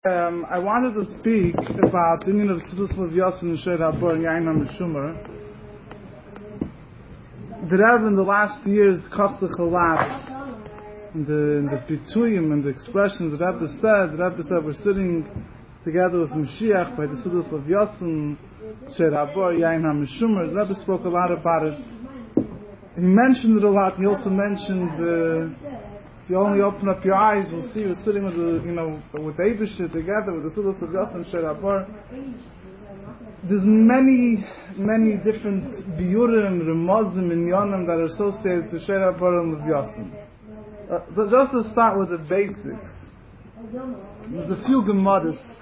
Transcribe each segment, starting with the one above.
I wanted to speak about the meaning of Sidus Leviasan and Shed Habor and Yain HaMeshumer. The Rebbe in the last years Kafsach a lot in the Pituyim and the expressions the Rebbe said we're sitting together with Mashiach by the Sidus Leviasan, Shed Habor, Yain HaMeshumer. The Rebbe spoke a lot about it. He mentioned it a lot. He also mentioned if you only open up your eyes, we'll see you're sitting with with Eibishter together with the Sidus Leviasan and Shed Habor. There's many different biurim, remozim, and yonim that are associated to Shed Habor and Leviasan. But just to start with the basics, there's a few gemaras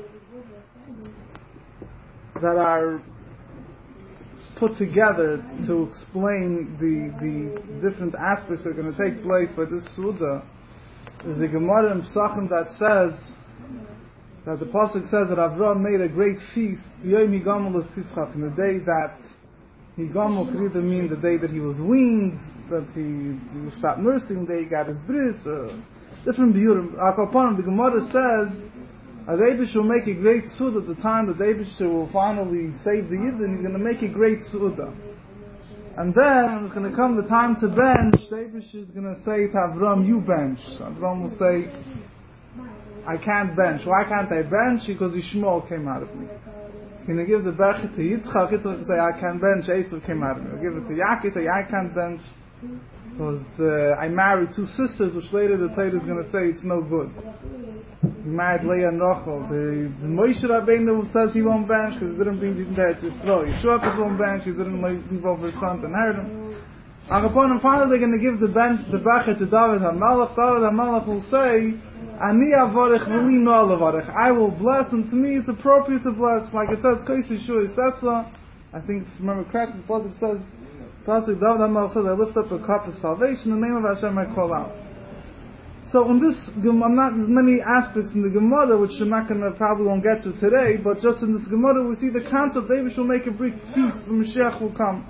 that are put together to explain the different aspects that are going to take place by this Suda. There's a Gemara in Pesachim that says that the Pasuk says that Avraham made a great feast in the day that Higamol could either mean the day that he was weaned, that he stopped nursing, the day he got his bris, or different biurim. The Gemara says the Eibishter will make a great Suda at the time that the Eibishter will finally save the Yidden. He's going to make a great Suda. And then, when it's going to come the time to bench, the Eibishter is going to say to Avram, you bench. Avram will say, I can't bench. Why can't I bench? Because Yishmael came out of me. He's going to give the Berachah to Yitzchak. Yitzchak will say, I can't bench. Esav came out of me. He'll give it to Yaakov, say, I can't bench. Because I married two sisters, which later the Torah is going to say it's no good. He married Leah and Rachel. The Moshe Rabbeinu says he won't bench because he didn't bring the Eretz Yisrael. Yeshua won't bench, he didn't leave over his son to inherit him. And finally they're going to give the Berachah to David HaMelech. David HaMelech will say, Ani avarech v'li no alavarech. I will bless, and to me it's appropriate to bless. Like it says, Kois Yeshua Yisesa. I think, if I remember correctly, the Pasuk says, David HaMelech says, I lift up a cup of salvation, in the name of Hashem I call out. So in this, there's many aspects in the Gemara which I'm not going to, probably won't get to today, but just in this Gemara we see the concept David will make a big feast when Mashiach will come.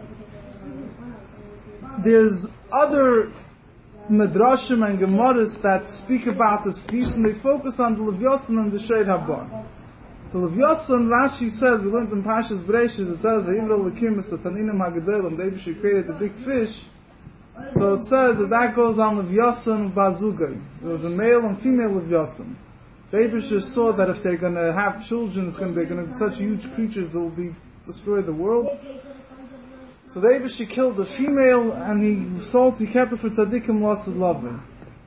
There's other Midrashim and Gemaras that speak about this feast and they focus on the Leviasan and the Shed Habor. The Leviasan, Rashi says, we learned in Pashas Bereshis, it says, V'yivro Elokim es Taninim HaGedolim, David created the big fish. So it says that goes on Leviasan Bazugay. There was a male and female Leviasan. The Eibishter saw that if they're going to have children, they're going to be such huge creatures that will destroy the world. So the Eibishter killed the female and he kept it for tzaddikim lost loving.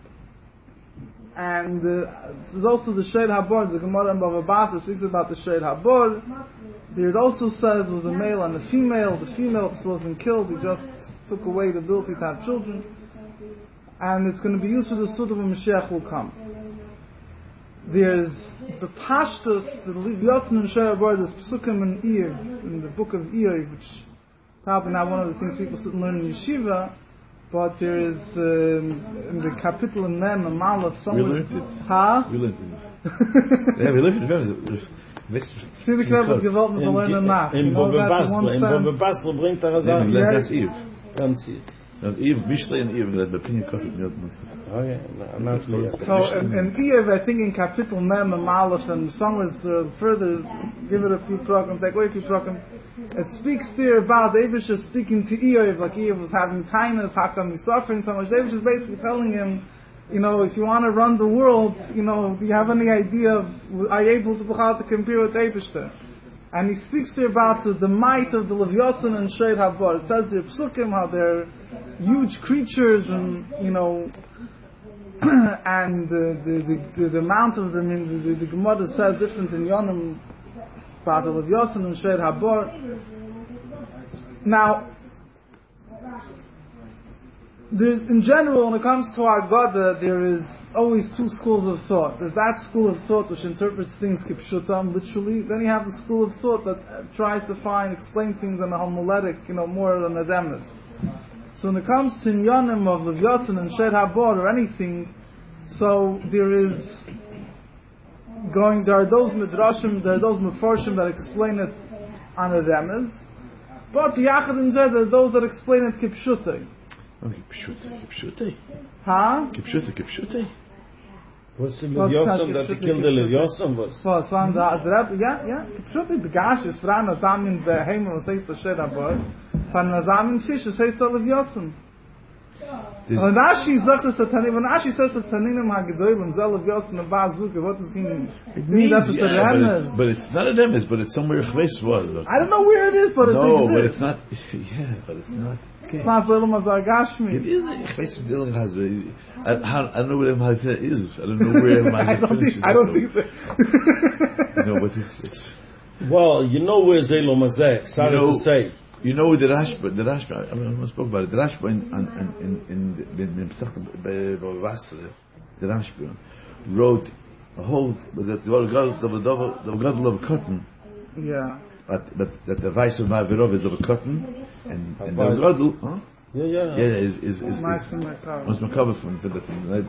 And there's also the Shed Habor. The Gemara in Bava Basra speaks about the Shed Habor. There it also says was a male and a female. The female wasn't killed; he just took away the ability to have children. And it's going to be used for the Suda when Mashiach will come. There's the Pashtus, the Leviasan and Shed Habor. There's Pesukim and Iyov in the book of Iyov, which probably not one of the things people sit and learn in yeshiva. But there is in the capital in Mem and Malach somewhere. We learned it. Yeah, we learned it. See the Krebbe development to learn enough. In Bava Basra bringt Razan. That's Eve. Ganz Eve. That's Eve, Mishle and Eve, that the opinion coffee. Oh yeah, I'm not clear. So in Eve, I think in capital Mem and Malach and somewhere further, give it a few programs, take away a few programs. It speaks there about the Eibishter speaking to Iyov, like Iyov was having kindness, how come he's suffering so much? The Eibishter is basically telling him, if you want to run the world, do you have any idea of, are you able to compare with the Eibishter? And he speaks there about the might of the Leviasan and Shed Habor. It says the Psukim, how they're huge creatures and, and the amount of them, the Gemara says different in Yonim, about the Leviasan and Shed Habor. Now, in general, when it comes to Agada, there is always two schools of thought. There's that school of thought which interprets things kipshutam, literally. Then you have the school of thought that tries to explain things in a homiletic, more than a remnants. So when it comes to Inyanim of Leviasan and Shed Habor or anything, so there are those midrashim, there are those mefarshim that explain it on a remez, but yachad and there are those that explain it kipshutai. Kipshute. Huh? Kipshute. Was the Leviosan that killed the Leviosan was? Was waren der Rebbe, ja, Kipshuti begash ist Fran Azamin Behemel, was heißt der Sherabor, von Azamin Fisch, was heißt der Leviosan. Und Rashi sagt es, when Rashi says the Taninim HaGedolim, Zel Leviosan, and Bazuka, what does he mean? It means, that's what the Remes. but it's not a Remes, but it's somewhere Chves was. I don't know where it is, but it exists. No, but it's not, but it's not. It's not Ve'elam HaZargashmi. It is, Chves Dealing has, I don't know where Emma is. I don't know where Emma finishes. I don't think that. No, but it's. Well, you know where Zelo Mazek, sorry to say. You know the Rashba, I mean, I spoke about it. The Rashba in Pesach the Rashba wrote a whole, that the Gadol of cotton. Yeah. But that the vice of Ma'avirov is of a cotton, and the Gadol, huh? Yeah, is nice in my car. Was Makaba from so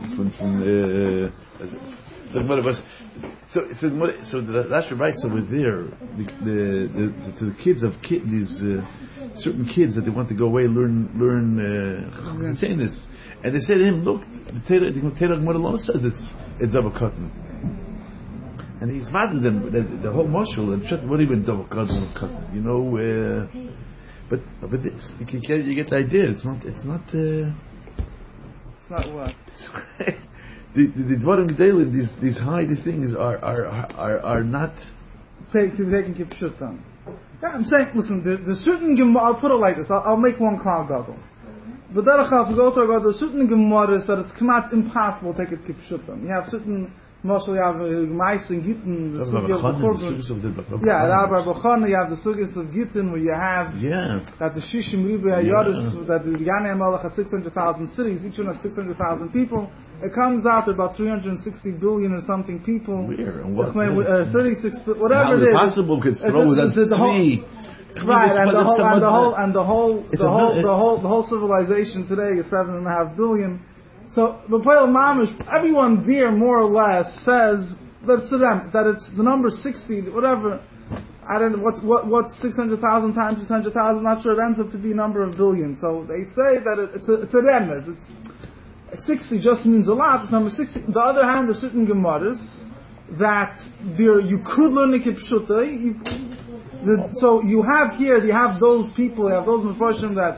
the Rashi writes over there to the kids of these certain kids that they want to go away learn saying this, and they say to him, look, the Torah Gemara says it's of a cotton, and he's mad with them the whole marshal and what even double cotton, you know. But this, you get the idea. It's not. It's not what? the Dvarim Gedolim, these high things are not taking Kipshutam. Yeah, I'm saying, listen, there's certain Gemara. I'll put it like this. I'll make one cloud gadol. But if we go through there's certain Gemaras that it's not impossible to take it Kipshutam. You have certain. Mostly you have Gemais and Gittin, the Sugya of the yeah, Rabbi Bachana, you have the Sugyas of Gittin, where you have that the Shishim Ribe Hayoris, that the Yanei Melech had 600,000 cities, each one had 600,000 people. It comes out to about 360 billion or something people. Where? And what? 36, whatever it is. Possible could throw that three. Right, and the whole civilization today is 7.5 billion. So, but everyone there more or less says that it's them, that it's the number 60, whatever. I don't know what's 600,000 times 600,000. Not sure. It ends up to be a number of billions. So they say that it's a remez. It's 60 just means a lot. It's number 60. On the other hand, there's certain gemaras that you could learn the kipshuta. So you have those people, you have those mepharshim that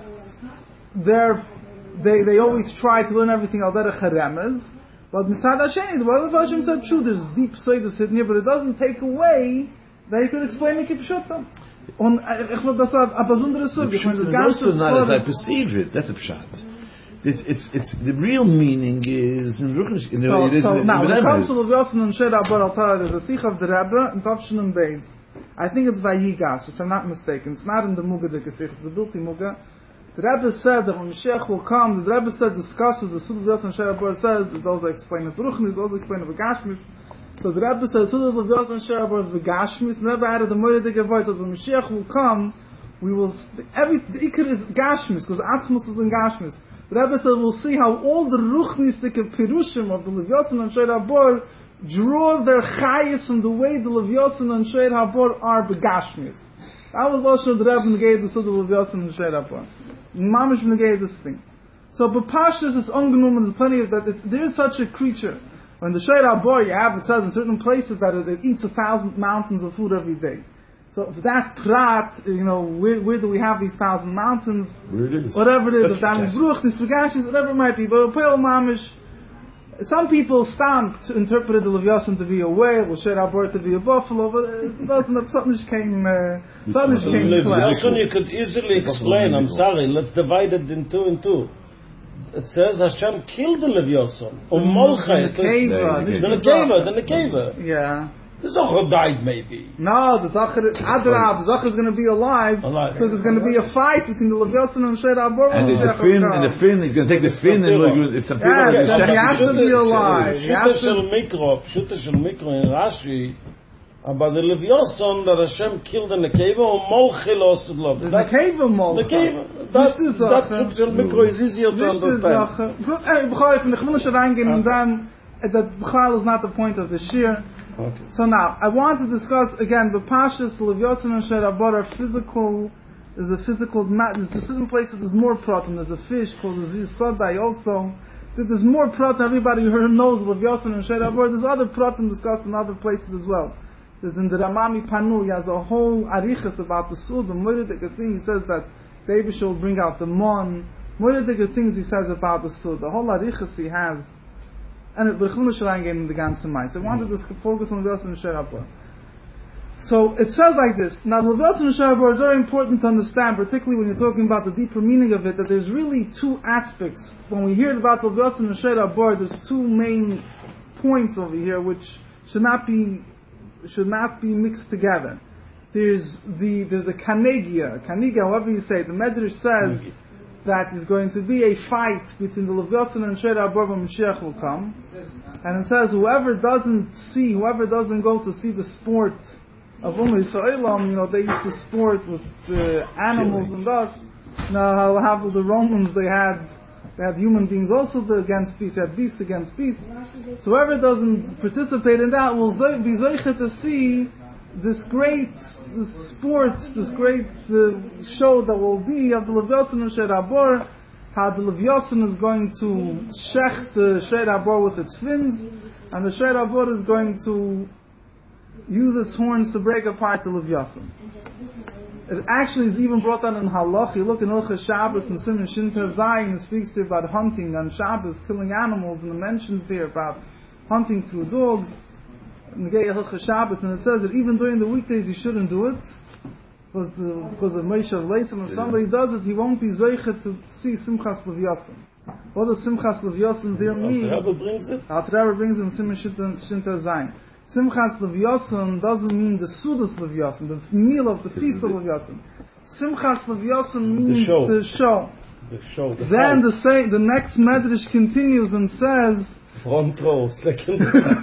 they always try to learn everything al derech haremez, but Mitzad Hasheni, the Baal Vashim said true, there's deep seidas hidden here, but it doesn't take away that you can explain the Kipshutam. Ich will das a besondere Sugge. It's not as I perceive it, that's a pshat. It's the real meaning is in Ruchnish. So now, when it comes to Leviosan and Shera Bar Al-Tara, there's a Sikh of the Rebbe, and Tavshin and Beis. I think it's Vayigash, if I'm not mistaken. It's not in the Muga de Sikh, it's the Bilti Muga. The Rebbe said that when Mashiach will come, the Rebbe said discusses the Suda Leviosan and Shera Bar says, it's also explained in Ruchnish, it's also explained in Vagashmis. So the Rebbe says Suda Leviosan and Shera Bar is Vagashmis, and the Rebbe added the Moedik voice that when Mashiach will come, we will, the Iker is Gashmis, because Atzmus is in Gashmis. The Rebbe said we'll see how all the Ruchnistic Pirushim of the Leviosan and Shera Bar draw their chayis in the way the Leviosan and Shera Bar are Begashmis. That was Lashon the Rebbe gave the Suda Leviosan and Shera Bar. Mamish gave this thing. So Bepashas is ungenommen, there's plenty of that. There is such a creature. When the Shera Bar you have, it says in certain places that it eats 1,000 mountains of food every day. So if that prat, where do we have these 1,000 mountains? Where it is. Whatever it is, if that is Bruch, this Vagashis, whatever it might be. But Peil Mamish, some people interpreted the Leviosan to be a whale, or Shera Bar to be a buffalo, but it doesn't, something just came clear. Leviosan you could easily explain, I'm sorry, let's divide it in two and two. It says Hashem killed the Leviosan. The Nekeva. Yeah. The Zohar died, maybe. No, the Zohar is going to be alive because there's going to be a fight between the Leviosan and Shera Bar. And the fin, he's going to take the fin and if some people he has to be alive. Pshuta shel Mikro in Rashi about the Leviosan that Hashem killed in the Nekeva or Molchil also loved. The Nekeva Molchil. Nekeva. That Pshuta shel Mikro is easier to understand. That B'chal is not the point of the shir. Okay. So now, I want to discuss again the Pashas, the Leviosan and Shera Bar are physical. There's a certain places there's more protein. There's a fish called the Ziz Sodai also. There's more pratim. Everybody here knows Lev Yosson and Shei Abor. There's other pratim discussed in other places as well. There's in the Ramami Panu, he has a whole arichas about the Suda. The Moiridik thing, he says that the Eibusha will bring out the Mon. Moiridik things he says about the Suda. The whole arichas he has. And we're going to get in the ganze Mai. So I wanted to focus on Lev Yosson and Shei Abor. So it says like this. Now, Lev Yosson and Shei Abor is very important to understand, particularly when you're talking about the deeper meaning of it, that there's really two aspects. When we hear about Lev Yosson and Shei Abor, there's two main points over here which should not be mixed together. There's a kanegia, however you say it. The Medrash says that there's going to be a fight between the Lev Yosson and Shei Abor when Mashiach will come. And it says whoever doesn't go to see the sport of Yisraelim, they used to sport with animals and thus. Now, how the Romans, they had human beings also against peace, they had beasts against peace. So whoever doesn't participate in that will be zeicha to see this great show that will be of the Lev Yosson and Shei Abor, how the Lev Yosson is going to shech the Shei Abor with its fins, and the Shei Abor is going to use its horns to break apart the Lev Yosson. It actually is even brought down in Halach. You look in Hilchos Shabbos and Siman Shinta Zayin, it speaks there about hunting on Shabbos, killing animals, and it mentions there about hunting through dogs. In the Hilchos Shabbos, and it says that even during the weekdays you shouldn't do it, because of Moshe Leitzim. If somebody does it, he won't be zeicha to see Simchas Lev Yosson. What does Simchas Lev Yosson there mean? Alter Rebbe brings it. Alter Rebbe brings it in Siman Shinta Zayin. Simchas Lev Yosson doesn't mean the Sudas Lev Yosson, the meal of the feast of Lev Yosson. Simchas Lev Yosson means the show. Then the next Medrash continues and says, front row, second.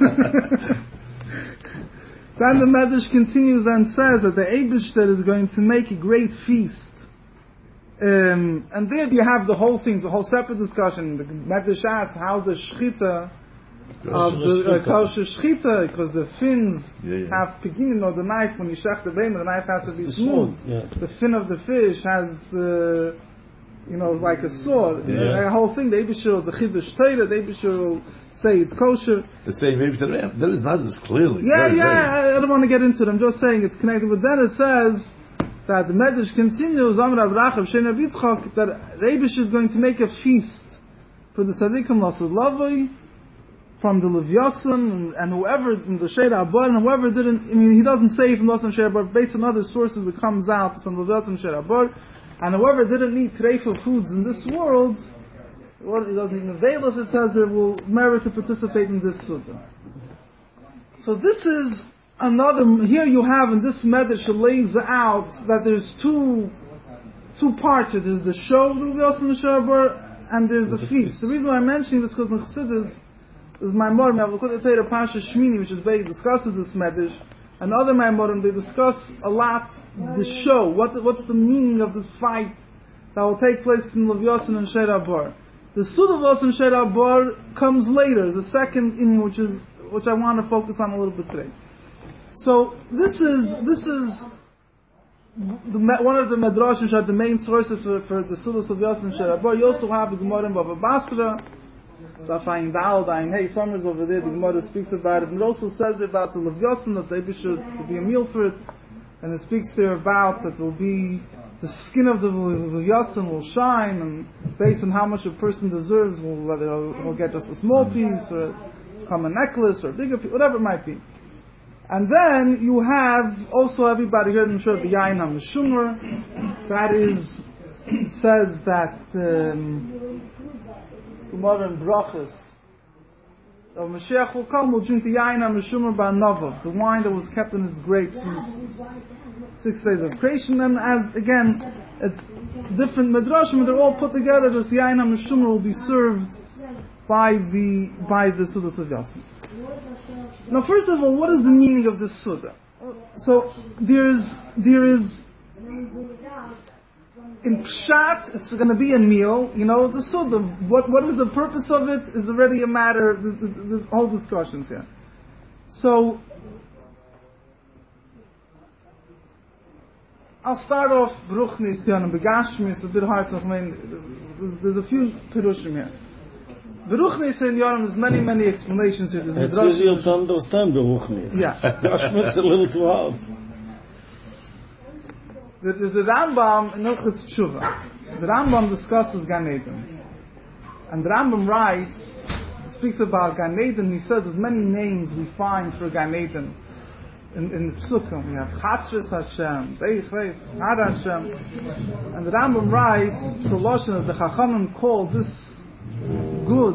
Then the Medrash continues and says that the Eibishter is going to make a great feast. And there you have the whole thing, the whole separate discussion. The Medrash asks how the Shechita of the kosher shechita, because the fins have piginin, or the knife, when you shech the behemoth, the knife has to be smooth. The fin of the fish has, like a sword. The whole thing, the Eibusher is a chidush Torah, the Eibusher will say it's kosher. The same Eibusher, that is Mazos clearly. I don't want to get into it, I'm just saying it's connected. But then it says that the Medrash continues, Amar Avraham, Shein Yitzchak, that the Eibusher is going to make a feast for the Tzadikim Lasud Lavoi, from the Lev Yosson and whoever, in the Shei Abor, and whoever didn't, he doesn't say from Lev Yosson and Shei Abor, based on other sources it comes out from Lev Yosson and Shei Abor, and whoever didn't eat treifah foods in this world, he doesn't even avail us, it says, there will merit to participate in this Suda. So this is another, here you have in this Medrash, it lays out that there's two parts here. There's the show of the Lev Yosson and Shei Abor, and there's the feast. The reason why I'm mentioning this, because in Chassidus, is Maimorim, we have L'Kutei Torah Parsha Shmini, which is basically discusses this Medrash, and other Maimorim, they discuss a lot the show, what's the meaning of this fight that will take place in Lev Yosson and Shei Abor. The Suda of Lev Yosson and Shei Abor comes later, the second inning, which I want to focus on a little bit today. So this is one of the Medrash, which are the main sources for the Suda of Lev Yosson and Shei Abor. You also have the Gemara in Bava Basra, Safayin Dal, Dain Hey, Summers over there, the Gemara speaks about it, and it also says about the Lev Yosson, that the Eibusher will be a meal for it, and it speaks there about that will be, the skin of the Lev Yosson will shine, and based on how much a person deserves, whether he'll get just a small piece, or come a necklace, or a bigger piece, whatever it might be. And then you have also, everybody heard, I'm sure, the Yain HaMeshumar, that is, says that, Gemara and Brachas, Mashiach will come, will drink the Yain HaMeshumar Ba'Novav, the wine that was kept in its grapes in 6 days of creation. And as, again, it's different Medrashim, they're all put together, this Yain HaMeshumar will be served by the Suda of Yosson. Now, first of all, what is the meaning of this Suda? So, there is in Pshat, it's going to be a meal, it's a Suda. What is the purpose of it is already a matter, there's whole discussions here. So, I'll start off, Bruchni, Sion, and Begashmi, it's a bit hard to explain, there's a few Pirushim here. Beruchnis in Yoram, there's many explanations here. It's easier to understand Beruchnis. Yeah. Rashmit's a little too hard. There's the Rambam in Hilchos Tshuva. The Rambam discusses Gan Eden. And the Rambam writes, speaks about Gan Eden, he says there's many names we find for Gan Eden. In the Psukim, we have Chatris Hashem, Beich Had Hashem. And the Rambam writes, Psaloshin, that the Chachamim call this good,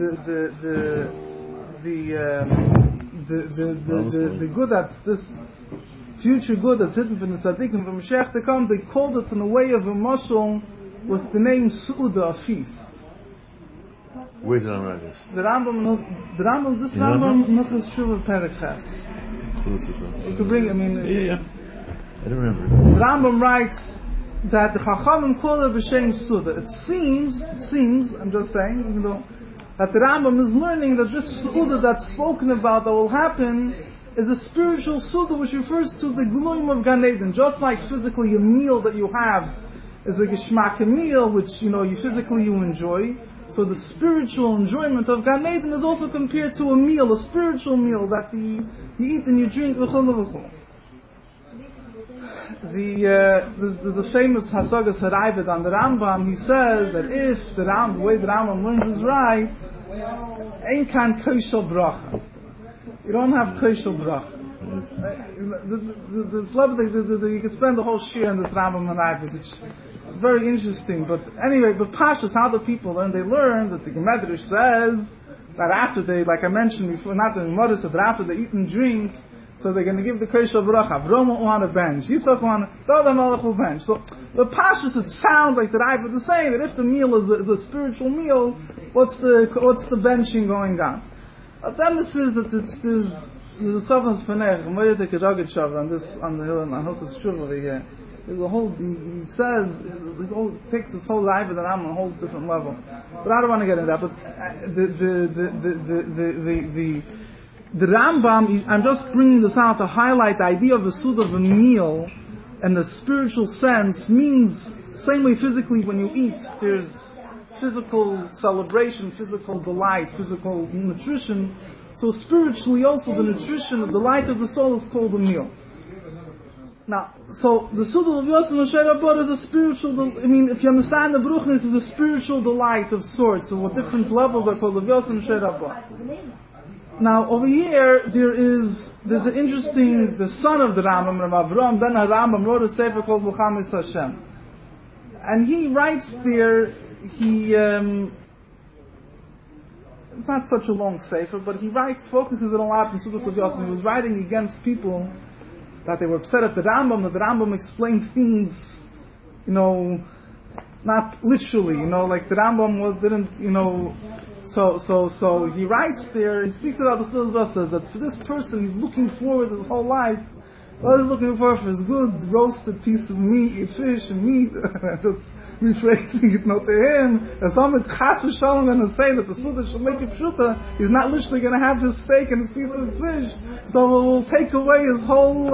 the good that's this future good that's hidden from the tzaddikim from Mashiach to come, they called it in the way of a mashal with the name Su'uda, a feast. Where's the Rambam this? The Rambam, Hilchos Tshuva Perek Ches. You could bring, Yeah. I don't remember. The Rambam writes that the Chachamim call it b'shem Su'uda. It seems, I'm just saying, even though, that the Rambam is learning that this Su'uda that's spoken about that will happen is a spiritual Su'uda which refers to the gloom of Gan Eden. Just like physically a meal that you have is a geschmack meal which, you physically you enjoy. So the spiritual enjoyment of Gan Eden is also compared to a meal, a spiritual meal that you eat and you drink. There's a famous Hasagas Harayved on the Rambam. He says that if the way the Rambam learns is right, ain't kan koshel bracha. You don't have koshel bracha. You can spend the whole shir on this Rambam Harayved, which is very interesting. But anyway, but Pashas, how the people learn? They learn that the Gemedrash says that after they, like I mentioned before, not the Gemara said that after they eat and drink, so they're going to give the Koshel Bracha. Avram will on a bench. Yitzchak will on a Melech will bench. So the Pashas, it sounds like the Rayved is saying that if the meal is a spiritual meal, what's the benching going on? But then this is that there's a Sovnas Panech, Gemara the Kedagid Shav on the hill on Hilchos Tshuva over here. There's a whole, he says, takes this whole Rayved and Rambam on a whole different level. But I don't want to get into that. But the Rambam, I'm just bringing this out to highlight the idea of the Su'uda of a meal and the spiritual sense means, same way physically when you eat, there's physical celebration, physical delight, physical nutrition. So spiritually also the nutrition, the delight of the soul is called a meal. Now, so the Su'uda of Yosef Moshe Rabbeinu is a spiritual, if you understand the Beruchnis, is a spiritual delight of sorts, so what different levels are called of Yosef Moshe Rabbeinu. Now, over here, there's an interesting, the son of the Rambam, Rav Avram ben HaRambam, wrote a sefer called Muhammad Hashem. And he writes there, it's not such a long sefer, but he focuses it a lot in Sudas of Yosef. He was writing against people that they were upset at the Rambam, that the Rambam explained things, not literally, like the Rambam didn't, So he writes there, he speaks about the Sudas, says that for this person, he's looking forward his whole life. What he's looking for his good roasted piece of meat, fish and meat. Just rephrasing it, not to him. As someone Chas v'Shalom going to say that the Suda should make it pshuta, he's not literally going to have his steak and his piece of fish. So it will take away his whole,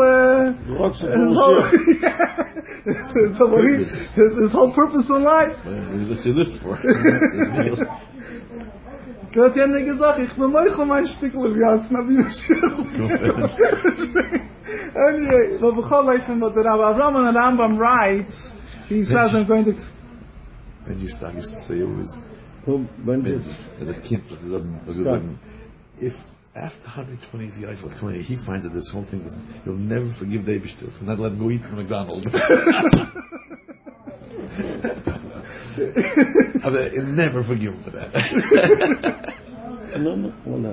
his whole purpose in life. What's he live for? Gott hat mir gesagt, ich bin moich mein Stückle wie als Nabi Anyway, but what the Rav Avram and the Rambam writes, he says, I'm going to... When you start, used to say always, as a kid, if after 120 years, or 20, he finds that this whole thing was, he'll never forgive the Eibishter for not letting him go eat from McDonald's. He'll never forgive him for that. No.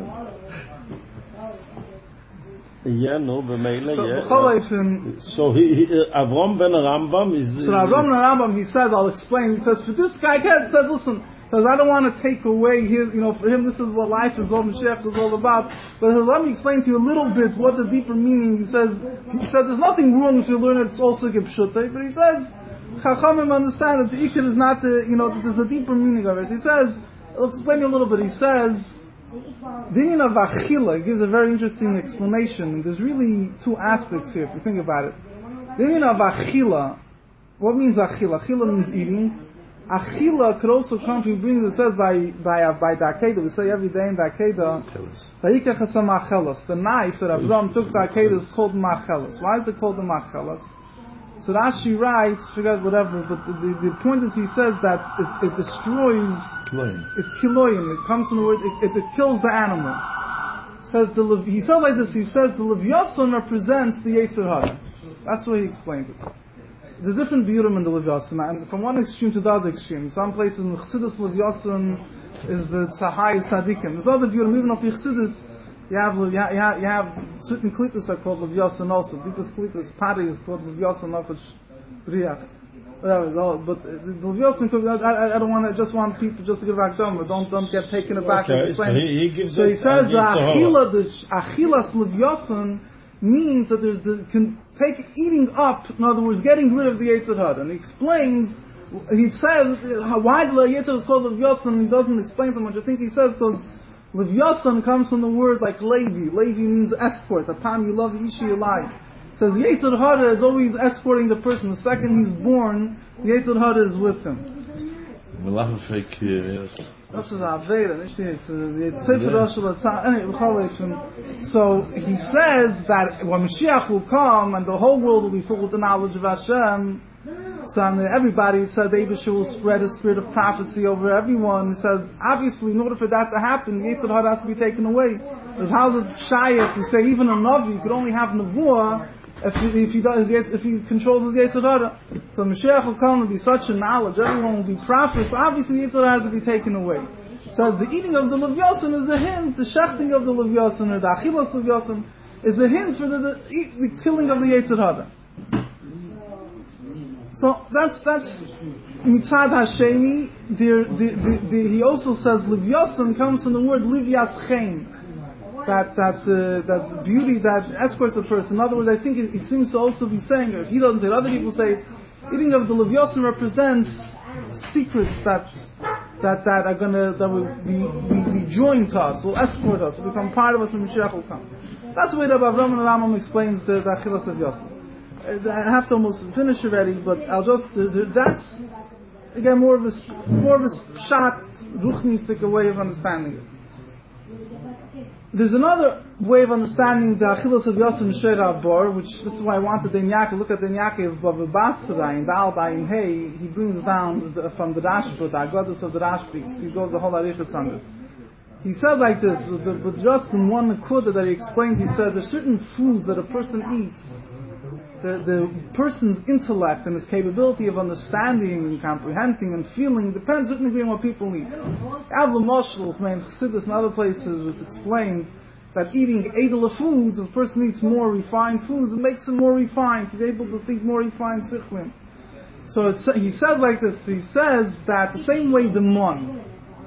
Yeah, no, b'meila, So Avram ben Rambam is... So Avram ben Rambam, he says, I'll explain, he says, for this guy, he says, listen, because I don't want to take away his, for him this is what life is all, Mashiach is all about, but let me explain to you a little bit what the deeper meaning, he says there's nothing wrong if you learn it's also Gepshutay, but he says, Chachamim understand that the Ikar is not that there's a deeper meaning of it. He says, I'll explain you a little bit, he says, Dinyan of Achila gives a very interesting explanation. There's really two aspects here, if you think about it. Dinyan of Achila, what means Achila? Achila means eating. Achila could also come from, it says by the Akedah, we say every day in the Akedah, the knife that Avram took the Akedah is called Machelas. Why is it called the Machelas? So Rashi writes, forget whatever, but the point is he says that it destroys, it's kiloyim, it comes from the word, it kills the animal. He says like this, he says the Levyason represents the Yetzer Hara. That's the way he explains it. There's different biurim in the Levyason, and from one extreme to the other extreme. Some places in the Chassidus Levyason is the Tzahai Tzadikim. There's other biurim, even up in Chassidus, you have certain klippas are called Levyason also. Deepest klippas, Pari is called Levyason Nefesh Briach. Whatever, but the Levyason, I don't want to, just want people just to get back down, but don't get taken aback. Okay, so he says the Achilas Levyason means that there's eating up, in other words, getting rid of the Yetzer Hara. And he explains, he says, why the Yetzer Hara is called Levyason, he doesn't explain so much. I think he says because Levyason comes from the word like Levi. Levi means escort. The time you love Ishi you like. It says Yetzer Hara is always escorting the person. The second he's born, the Yetzer Hara is with him. That's the Aveda. So he says that when Mashiach will come and the whole world will be full with the knowledge of Hashem, so everybody says Abishah will spread a spirit of prophecy over everyone. He says, obviously, in order for that to happen, the Yetzer Hara has to be taken away. But how's it Shaya if you say even a Navi could only have Nevuah if he controls the Yetzer Hara? So Mashiach will come and be such a knowledge, everyone will be prophets. Obviously, the Yetzer Hara has to be taken away. Says the eating of the Levyason is a hint, the shechting of the Levyason or the Achilas Levyason is a hint for the killing of the Yetzer Hara. So that's Mitzad Hashemi. He also says Levyason comes from the word Livyas Chen. That beauty that escorts a person. In other words, I think it seems to also be saying, if he doesn't say it, other people say, eating of the Levyason represents secrets that will be joined to us, will escort us, will become part of us when Mashiach will come. That's the way that Avram and Rambam explains the Achilas Levyason. I have to almost finish already, but I'll just, that's, again, more of a shot, ruchnistic way of understanding it. There's another way of understanding the Achilas Levyason Sheira Bar, which this is why I wanted Den Yaakov. Look at Den Yaakov of Basra in Dal Bayin Hey. He brings down from the Rashba, the Agodas of the Rashba. He goes the whole Arichas on this. He said like this, but just in one Nakuda that he explains, he says there's certain foods that a person eats. The person's intellect and his capability of understanding and comprehending and feeling depends certainly on what people eat. Avla Moshel, in Chassidus and other places, it's explained that eating edel foods, if a person eats more refined foods, it makes him more refined. He's able to think more refined sichlim. So he says like this, he says that the same way the mon,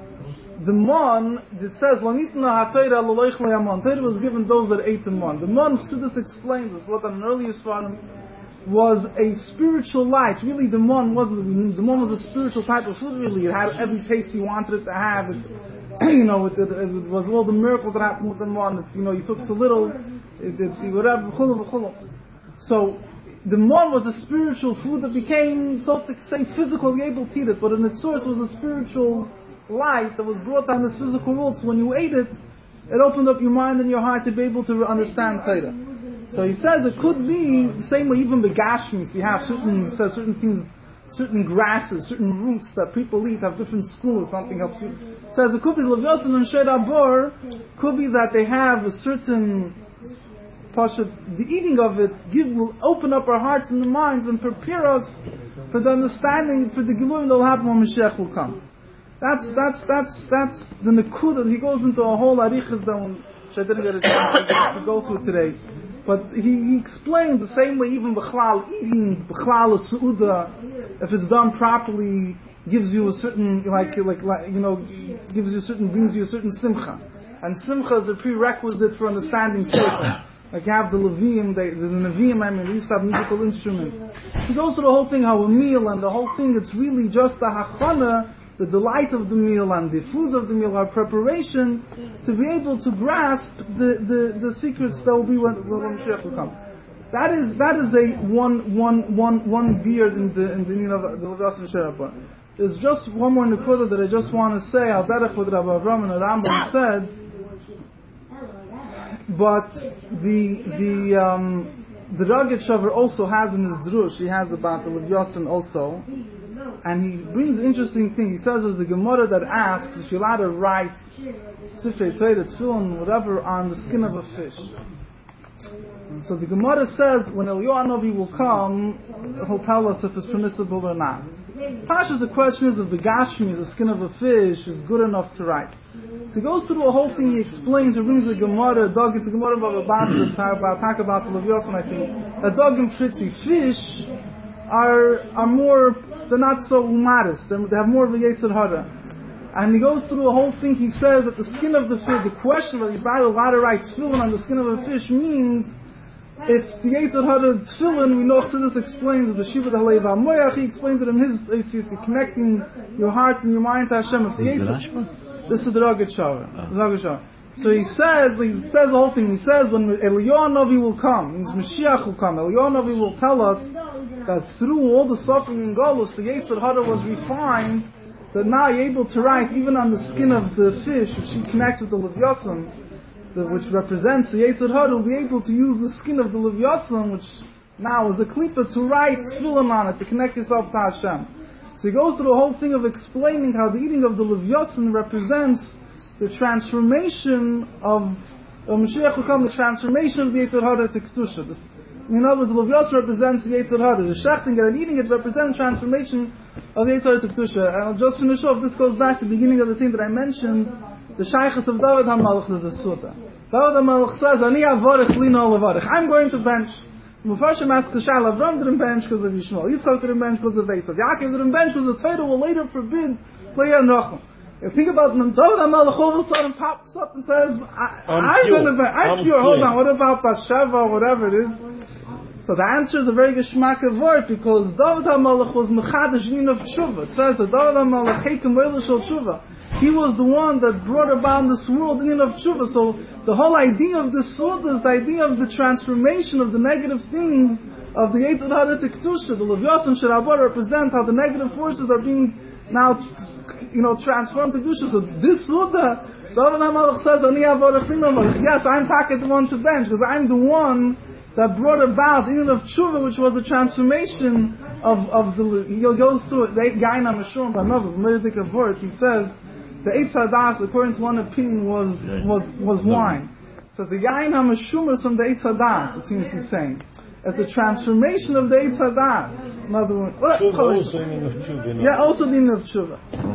it says, Torah was given those that ate the mon. The mon, Chassidus explains, it's brought on an earlier Sfarim, was a spiritual light. Really, the mon was a spiritual type of food, really. It had every taste you wanted it to have. It was all the miracles that happened with the mon. You took so little, whatever, So, the mon was a spiritual food that became, so to say, physically able to eat it, but in its source was a spiritual light that was brought down this physical world. So when you ate it, it opened up your mind and your heart to be able to understand Torah. So he says it could be the same way even the Gashmis. You have certain things, certain grasses, certain roots that people eat have different schools. Something helps you. He says it could be Levyason and Sheira Bar, could be that they have a certain the eating of it will open up our hearts and the minds and prepare us for the understanding, for the Giluim that will happen when Mashiach will come. That's the Nekuda. He goes into a whole arichas which I didn't get a chance to go through today. But he explains the same way even B'chlal, eating B'chlal of Su'uda, if it's done properly, gives you a certain, brings you a certain simcha. And simcha is a prerequisite for understanding Seichel. Like you have the Levium, the Nevi'im, they used to have musical instruments. He goes through the whole thing, how a meal and the whole thing, it's really just the hachana, the delight of the meal and the foods of the meal, our preparation to be able to grasp the secrets that will be when Mashiach will come. That is a one beard in the meaning of the Levyason Sheira Bar. There's just one more nekuda that I just want to say. Al derech what Rabbi Avram and Rambam said. But the Ragat Shavar also has in his drush, he has about the Levyasan also, and he brings an interesting thing. He says there's a Gemara that asks if you're allowed to write Sifrei Torah, Tefillin, whatever, on the skin of a fish. So the Gemara says when Eliyahu Hanavi will come, he'll tell us if it's permissible or not. Pasha's the question is if the Gashmi, the skin of a fish, is good enough to write. So he goes through a whole thing, he explains, he brings a Gemara, a dog, it's a Gemara about the Levyasan, I think. A dog and pretty fish are more, they're not so modest, they have more of a Yetzer Hara. And he goes through a whole thing, he says that the skin of the fish, the question whether you write a lot of right tefillin on the skin of a fish means, if the Yetzer Hara tefillin, we know Chassidus explains it, the Shiva Halev HaMoyach, he explains it in his ACC, connecting your heart and your mind to Hashem. If the Yetzer, this is the Ragat Shavar. So he says the whole thing. He says when Eliyahu Hanavi will come, means Mashiach will come. Eliyahu Hanavi will tell us that through all the suffering in Golus, the Yetzer Hara was refined. That now you're able to write even on the skin of the fish, which he connects with the Levyasan, which represents the Yetzer Hara, will be able to use the skin of the Levyasan, which now is a klipa, to write tefillin on it, to connect yourself to Hashem. So he goes through the whole thing of explaining how the eating of the Levyasan represents the transformation of Mashiach will come, the transformation of the Yetzer Hara to Kedusha. In other words, the Levyasan represents the Yetzer Hara. The Shechting and eating it represents transformation of the Yetzer Hara to Kedusha. And I'll just finish off. This goes back to the beginning of the thing that I mentioned. The Shaykhs of David HaMelech is the Suda. David HaMelech says, Ani avarech lina olavarech. I'm going to bench. Mepharshim asks the Shal, Avram didn't bench because of Yishmael. Yitzchak didn't bench because of Eisav. Yaakov didn't bench because the Torah will later forbid Leah and Rachel. You think about David HaMelech all of a sudden pops up and says, I'm going to bench. I'm pure. Hold on. What about Bathsheba or whatever it is? So the answer is a very geschmack of word, because David HaMelech was Mechadash Din of Tshuva. It says that David HaMelech Heikim V'Eila Shel Tshuva. He was the one that brought about this world in of Tshuva. So the whole idea of this world is the idea of the transformation of the negative things of the Yetzer Hara to Kedusha. The Levyasan Shirabah represent how the negative forces are being now, transformed to Kedusha. So this Suda, David HaMelech says, Ani avarech lina olavarech. Yes, I'm the one to bench, because I'm the one that brought about the union of tshuva, which was the transformation of the. He goes through it. The Gain HaMashur B'Novav, Meredith of words. He says the Eitz Hadas, according to one opinion, was wine. So the Gain HaMashur is from the Eitz Hadas. It seems he's saying it's a transformation of the Eitz Hadas. In other words, also the union of tshuva. Yeah, also the union of tshuva.